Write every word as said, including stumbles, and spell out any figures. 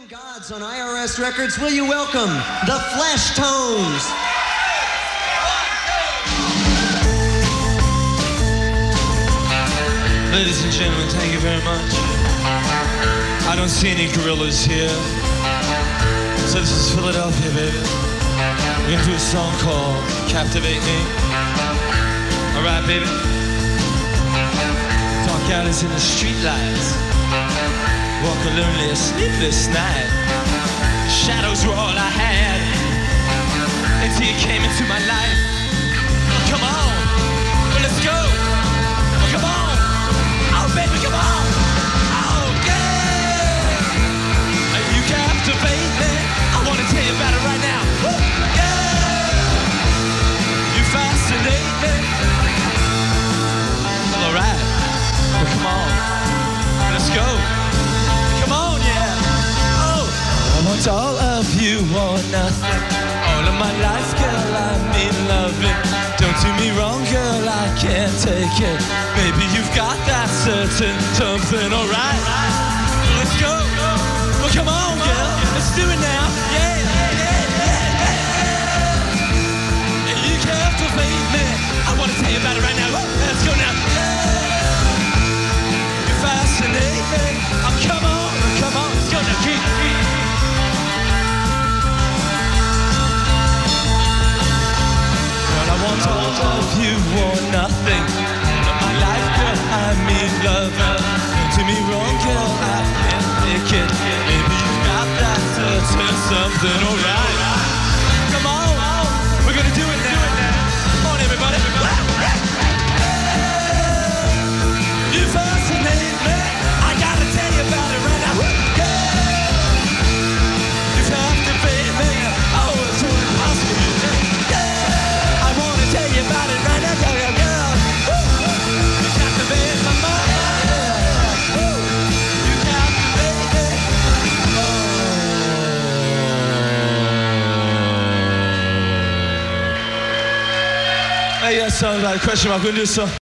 Gods on I R S Records, will you welcome the Flesh Tones? Ladies and gentlemen, thank you very much. I don't see any gorillas here. So this is Philadelphia, baby. We're gonna do a song called Captivate Me. Alright, baby. Dark alleys in the streetlights. Walk a lonely, a sleepless night. Shadows were all I had until you came into my life. Come on, well, let's go. Well, come on, oh baby, come on. Oh yeah, you captivate me. I want to tell you about it right now. Woo. Yeah, you fascinate me. Well, all right, well, come on, let's go. I want all of you or nothing. All of my life, girl, I need loving. Don't do me wrong, girl, I can't take it. Maybe you've got that certain something, alright? Let's go. Well, come on, girl, let's do it now. Yeah, yeah, yeah, yeah. You captivate me. I want to tell you about it right now. Let's go now. You fascinate me. Oh, come on, come on, let's go now. Keep, keep. I want all of you or nothing. But my life, girl, I mean love. Don't do me wrong, girl, I can't take it. Maybe you got that certain something, alright. Come on, we're gonna do it now. Come on, everybody. You fascinate me. I gotta tell you about it right now. You captivate me. Oh, it's so impossible. Tell you about it right now, girl, girl, girl. You captivate my mind. You captivate me. Oh. Hey, yes, so, like, question mark, we're gonna do so.